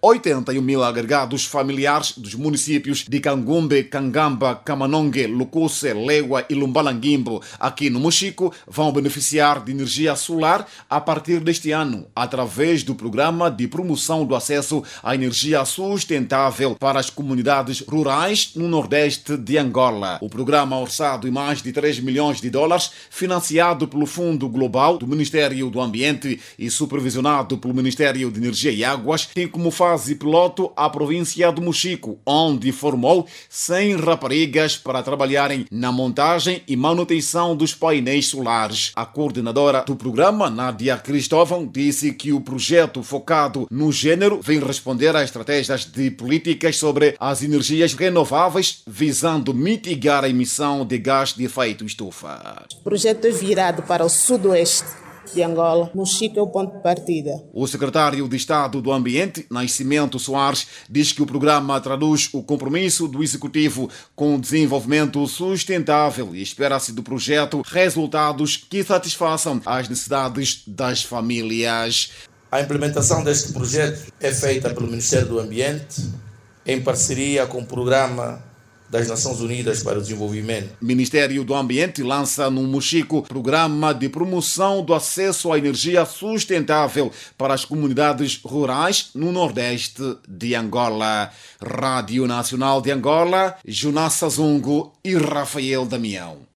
81 mil agregados familiares dos municípios de Cangumbe, Cangamba, Camanongue, Lucuse, Legua e Lumbalangimbo, aqui no Mochico, vão beneficiar de energia solar a partir deste ano, através do Programa de Promoção do Acesso à Energia Sustentável para as Comunidades Rurais no Nordeste de Angola. O programa, orçado em mais de 3 milhões de dólares, financiado pelo Fundo Global do Ministério do Ambiente e supervisionado pelo Ministério de Energia e Águas, tem como fase piloto a província do Mochico, onde formou 100 raparigas para trabalharem na montagem e manutenção dos painéis solares. A coordenadora do programa, Nádia Cristóvão, disse que o projeto focado no género vem responder a estratégias de políticas sobre as energias renováveis, visando mitigar a emissão de gás de efeito estufa. O projeto é virado para o sudoeste de Angola. Mochico é o ponto de partida. O secretário de Estado do Ambiente, Nascimento Soares, diz que o programa traduz o compromisso do Executivo com o desenvolvimento sustentável e espera-se do projeto resultados que satisfaçam as necessidades das famílias. A implementação deste projeto é feita pelo Ministério do Ambiente em parceria com o Programa das Nações Unidas para o Desenvolvimento. O Ministério do Ambiente lança no Mochico Programa de Promoção do Acesso à Energia Sustentável para as Comunidades Rurais no Nordeste de Angola. Rádio Nacional de Angola, Jonas Sazungo e Rafael Damião.